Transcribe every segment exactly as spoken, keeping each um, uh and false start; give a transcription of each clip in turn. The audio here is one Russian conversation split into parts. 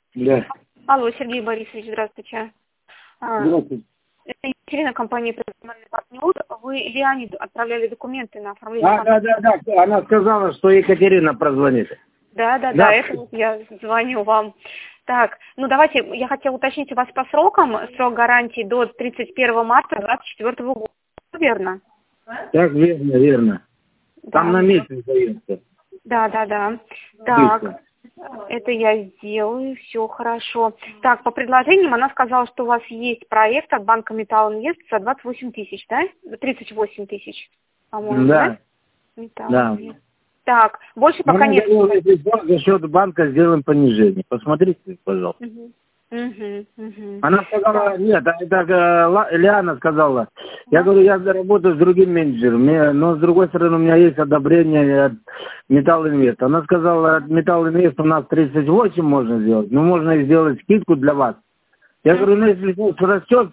Да. Алло, Сергей Борисович, здравствуйте. А, Здравствуйте. Это Екатерина, компания «Профессиональный партнер». Вы Леониду отправляли документы на оформление А, да, банка? да, да. Она сказала, что Екатерина прозвонит. Да, да, да, Да. это вот я звоню вам. Так, ну давайте, я хотела уточнить у вас по срокам. Срок гарантии до тридцать первого марта двадцать четвёртого года. Верно? Так, верно, верно. Там Да, на ну, месте сдается. да, да, да. Быстро. Так, это я сделаю, все хорошо. Так, по предложениям она сказала, что у вас есть проект от банка Металл Инвест за двадцать восемь тысяч, да? тридцать восемь тысяч, по-моему, да? Да, Металл да. Инвест. Так, больше Но пока она нет. говорила, если что, за счет банка сделаем понижение. Посмотрите, пожалуйста. Угу. Угу, угу. Она сказала, Так. нет, а это э, Ла- Лиана сказала. Я говорю, я работаю с другим менеджером, мне- но с другой стороны у меня есть одобрение от Металл Инвест. Она сказала, от Металл Инвест у нас тридцать восемь можно сделать, но можно и сделать скидку для вас. Я говорю, ну если курс растет,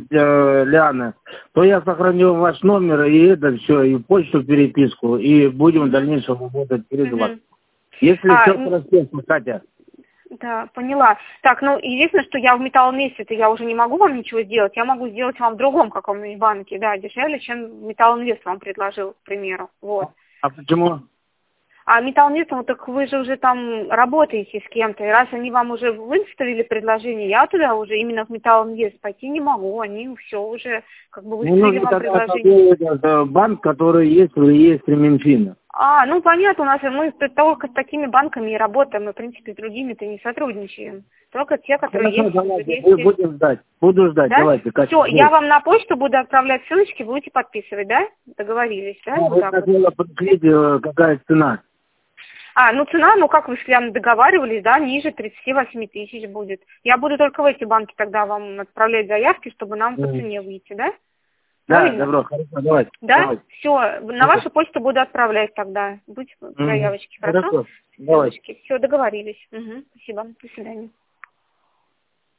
э, Лиана, то я сохраню ваш номер и это все, и почту, переписку, и будем в дальнейшем работать через вас. Угу. Если А, все н- растет, Катя. да, поняла. Так, ну, единственное, что я в Металл Инвесте, я уже не могу вам ничего сделать. Я могу сделать вам в другом каком-нибудь банке, да, дешевле, чем Металл Инвест вам предложил, к примеру. Вот. А почему? А Металл Инвест, ну так вы же уже там работаете с кем-то, и раз они вам уже выставили предложение, я туда уже именно в Металл Инвест пойти не могу. Они все уже как бы Ну, выставили нужно вам тогда предложение. такой этот банк, который есть в реестре Минфина. А, ну понятно, у нас мы только с такими банками и работаем, мы, в принципе, с другими-то не сотрудничаем. Только те, которые Хорошо, есть в давайте, бу- реестре. будем ждать. Буду ждать, Да? давайте, Катя. Все, я Вот. вам на почту буду отправлять ссылочки, будете подписывать, да? Договорились, да? Ну, Вот вы так вот. хотели подключить, э, какая цена. А, ну цена, ну как вы с Ляной договаривались, да, ниже тридцати восьми тысяч будет. Я буду только в эти банки тогда вам отправлять заявки, чтобы нам по Мгм. цене выйти, да? Да, Правильно? добро, хорошо, давайте. Да? Давайте. Все, на вашу почту буду отправлять тогда. Будь Мгм. заявочки, хорошо? Хорошо, давайте. Ссылочки. Все, договорились. Угу, спасибо. До свидания.